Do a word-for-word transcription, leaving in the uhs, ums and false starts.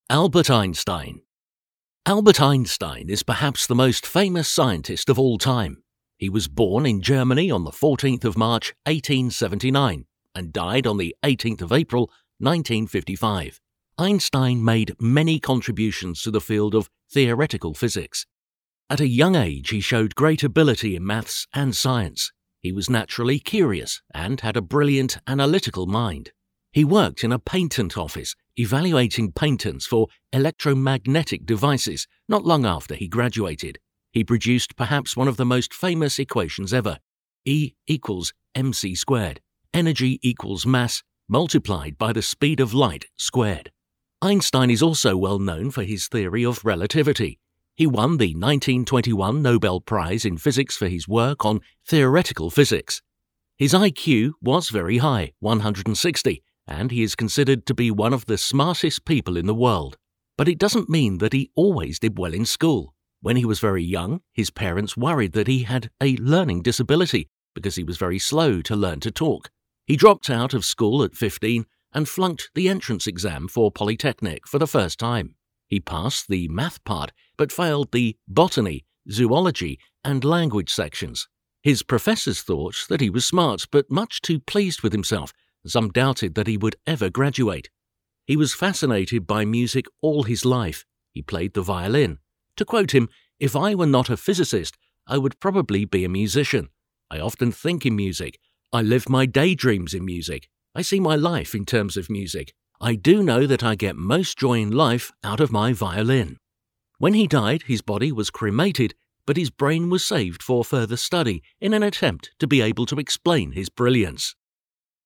Albert Einstein. Albert Einstein is perhaps the most famous scientist of all time. He was born in Germany on the fourteenth of March eighteen seventy-nine and died on the eighteenth of April nineteen fifty-five. Einstein made many contributions to the field of theoretical physics. At a young age, he showed great ability in maths and science. He was naturally curious and had a brilliant analytical mind. He worked in a patent office, evaluating patents for electromagnetic devices not long after he graduated. He produced perhaps one of the most famous equations ever: E equals mc squared. Energy equals mass multiplied by the speed of light squared. Einstein is also well known for his theory of relativity. He won the nineteen twenty-one Nobel Prize in Physics for his work on theoretical physics. His I Q was very high, one hundred sixty, and he is considered to be one of the smartest people in the world. But it doesn't mean that he always did well in school. When he was very young, his parents worried that he had a learning disability because he was very slow to learn to talk. He dropped out of school at fifteen and flunked the entrance exam for Polytechnic for the first time. He passed the math part, but failed the botany, zoology, and language sections. His professors thought that he was smart, but much too pleased with himself. Some doubted that he would ever graduate. He was fascinated by music all his life. He played the violin. To quote him, "If I were not a physicist, I would probably be a musician. I often think in music. I live my daydreams in music. I see my life in terms of music. I do know that I get most joy in life out of my violin." When he died, his body was cremated, but his brain was saved for further study in an attempt to be able to explain his brilliance.